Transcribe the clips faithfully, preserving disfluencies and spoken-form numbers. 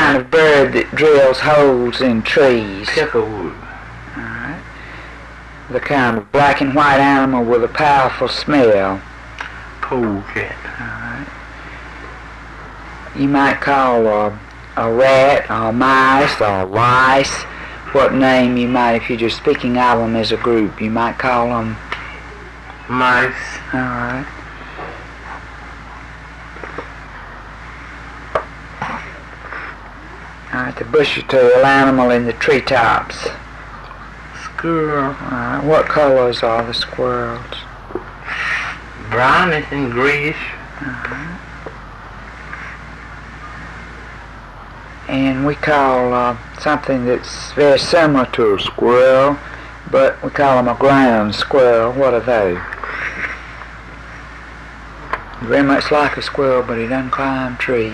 kind of bird that drills holes in trees? Peckerwood. Alright. The kind of black and white animal with a powerful smell? Polecat. Alright. You might call a, a rat, or mice, or lice. What name you might, if you're just speaking of them as a group, you might call them? Mice. Alright. Alright, the bushy-tailed animal in the treetops. Squirrel. Alright, what colors are the squirrels? Brownish and grayish. Uh-huh. And we call uh, something that's very similar to a squirrel, but we call them a ground squirrel. What are they? Very much like a squirrel, but he doesn't climb trees.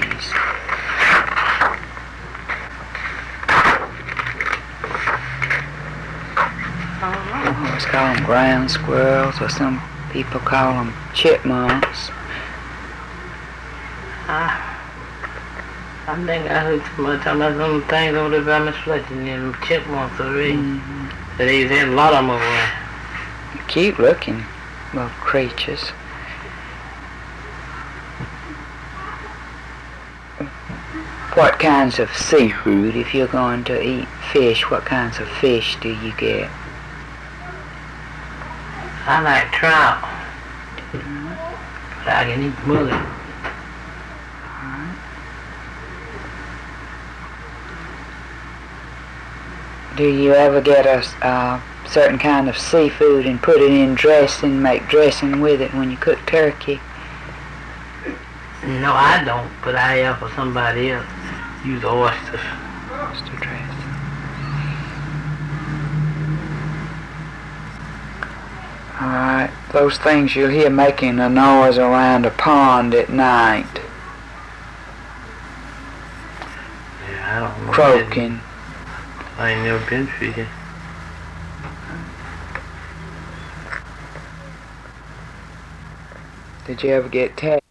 We always call them ground squirrels, or some people call them chipmunks. Ah. I think I heard somebody talking about some things over there by Miss Fletcher and them chipmunks already. Mm-hmm. So they had a lot of them over there. Cute looking little creatures. What kinds of seafood, if you're going to eat fish, what kinds of fish do you get? I like trout. Mm-hmm. But I can eat mullet. Do you ever get a uh, certain kind of seafood and put it in dressing, make dressing with it when you cook turkey? No, I don't, but I have for somebody else. Use oysters. Oyster dressing. Alright, those things you'll hear making a noise around a pond at night. Yeah, I don't know. Croaking. I ain't never been fishing. Did you ever get tagged?